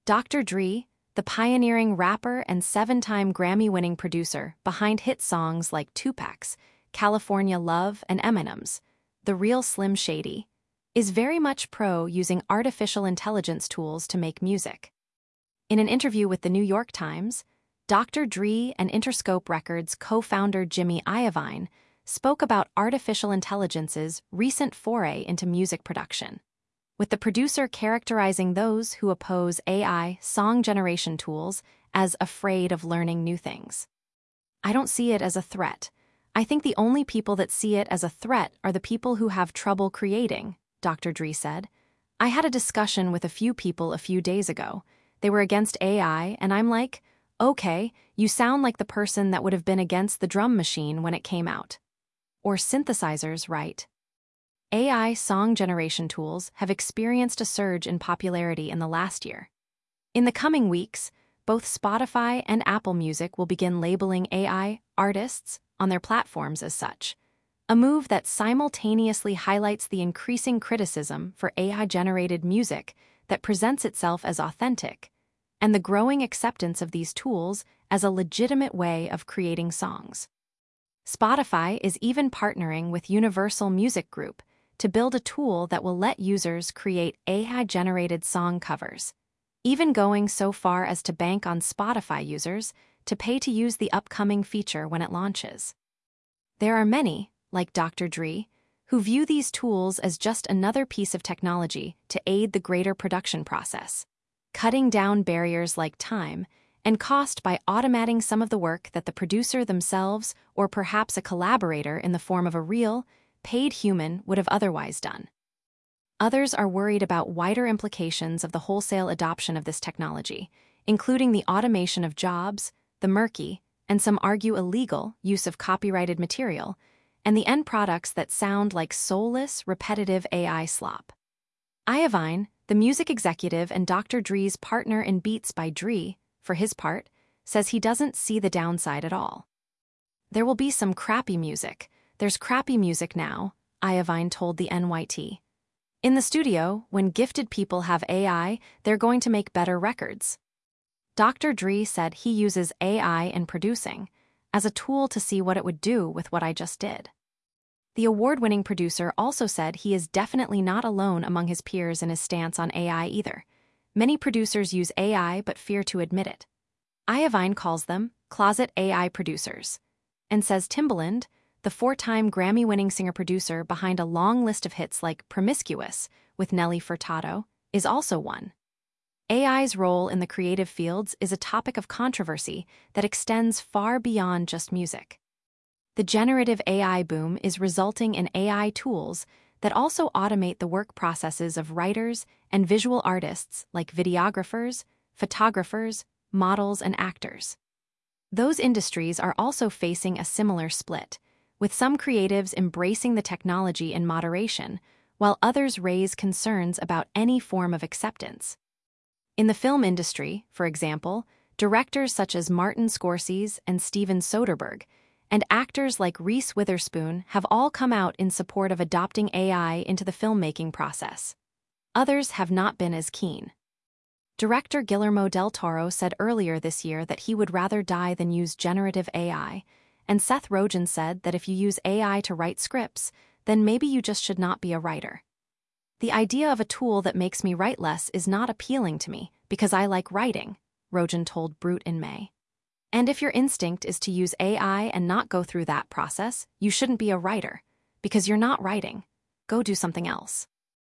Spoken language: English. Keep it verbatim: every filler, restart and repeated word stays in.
Doctor Dre, the pioneering rapper and seven-time Grammy-winning producer behind hit songs like Tupac's California Love and Eminem's The Real Slim Shady, is very much pro using artificial intelligence tools to make music. In an interview with the New York Times, Doctor Dre and Interscope Records co-founder Jimmy Iovine spoke about artificial intelligence's recent foray into music production, with the producer characterizing those who oppose A I song generation tools as afraid of learning new things. "I don't see it as a threat. I think the only people that see it as a threat are the people who have trouble creating," Doctor Dre said. "I had a discussion with a few people a few days ago. They were against A I, and I'm like, okay, you sound like the person that would have been against the drum machine when it came out. Or synthesizers, right?" A I song generation tools have experienced a surge in popularity in the last year. In the coming weeks, both Spotify and Apple Music will begin labeling A I artists on their platforms as such, a move that simultaneously highlights the increasing criticism for A I-generated music that presents itself as authentic, and the growing acceptance of these tools as a legitimate way of creating songs. Spotify is even partnering with Universal Music Group to build a tool that will let users create A I-generated song covers, even going so far as to bank on Spotify users to pay to use the upcoming feature when it launches. There are many, like Doctor Dre, who view these tools as just another piece of technology to aid the greater production process, cutting down barriers like time and cost by automating some of the work that the producer themselves or perhaps a collaborator in the form of a real, paid human would have otherwise done. Others are worried about wider implications of the wholesale adoption of this technology, including the automation of jobs, the murky, and some argue illegal, use of copyrighted material, and the end products that sound like soulless, repetitive A I slop. Iovine, the music executive and Doctor Dre's partner in Beats by Dre, for his part, says he doesn't see the downside at all. "There will be some crappy music. There's crappy music now," Iovine told the N Y T. "In the studio, when gifted people have A I, they're going to make better records." Doctor Dre said he uses A I in producing as a tool to see what it would do with what I just did. The award-winning producer also said he is definitely not alone among his peers in his stance on A I either. Many producers use A I but fear to admit it. Iovine calls them closet A I producers, and says Timbaland, the four-time Grammy-winning singer-producer behind a long list of hits like Promiscuous with Nelly Furtado, is also one. A I's role in the creative fields is a topic of controversy that extends far beyond just music. The generative A I boom is resulting in A I tools that also automate the work processes of writers and visual artists like videographers, photographers, models, and actors. Those industries are also facing a similar split, with some creatives embracing the technology in moderation, while others raise concerns about any form of acceptance. In the film industry, for example, directors such as Martin Scorsese and Steven Soderbergh, and actors like Reese Witherspoon have all come out in support of adopting A I into the filmmaking process. Others have not been as keen. Director Guillermo del Toro said earlier this year that he would rather die than use generative A I, and Seth Rogen said that if you use A I to write scripts, then maybe you just should not be a writer. "The idea of a tool that makes me write less is not appealing to me because I like writing," Rogen told Brut in May. "And if your instinct is to use A I and not go through that process, you shouldn't be a writer, because you're not writing. Go do something else."